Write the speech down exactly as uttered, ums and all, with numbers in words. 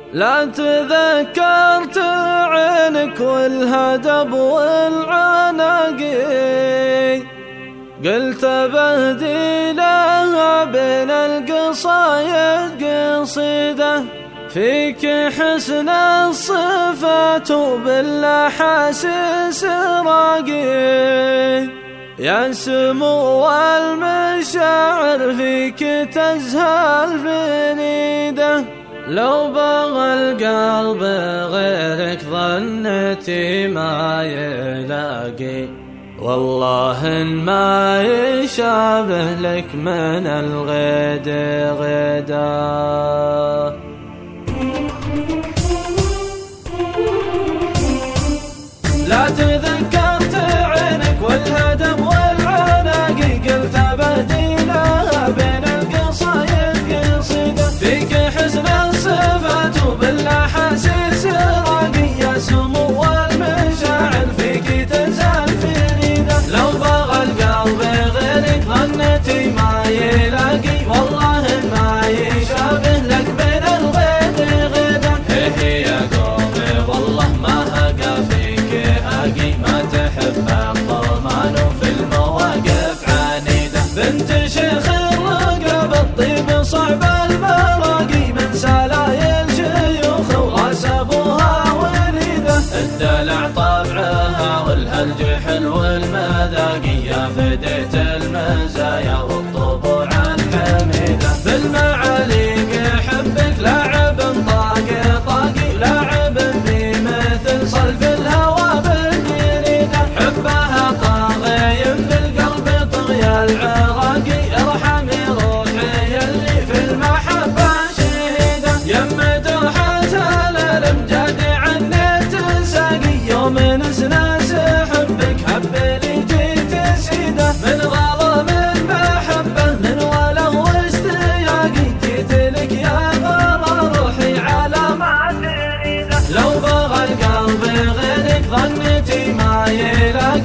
لا تذكرت عينك والهدب والعناقي، قلت بهدي لها بين القصايد قصيدة فيك حسن الصفات وبالاحاسيس راقي، يا سمو المشاعر فيك تزهى الفنيدة، لو بغى القلب غيرك ظنتي ما يلاقي، والله إن ما يشابه لك من الغيد غيدا. لا تذكرت عينك والهدم والعناقي، قلت بهدي لها بين القصايد قصيدة فيك حسن الصفات وبالاحاسيس راقي، يا سمو المشاعر فيك تزال فريدة، لو بغى القلب غيرك ظنتي ما يلاقي، والله ما يشابه لك بين الغيد غيدا. هي يا قومي والله ما هقى فيك هاقي، ما تحب الطمان وفي المواقف عنيدة، بنت شيخ الرقب الطيب صعب المراقي، من سلايل شيوخ وراس ابوها وليدة، الدلع طبعها والهلج حلو المذاقي، يا فديت المزايا والطبوع الحميدة، بالمعاليق يحبك لاعب طاقي طاقي، لاعب بمثل صلف الهوى بالجريدة، حبها طاغي بالقلب طغيا العراقي، ارحمي روحي اللي في المحبة شهيدة، يم درحتها للامجاد عني تساقي، يوم نسناس حبك حب لي جيت سيدة، من غرام المحبة من وله واشتياقي، جيت لك يا غرى روحي على ما تريده، لو بغى القلب غيرك ظنتي ما يلاقي،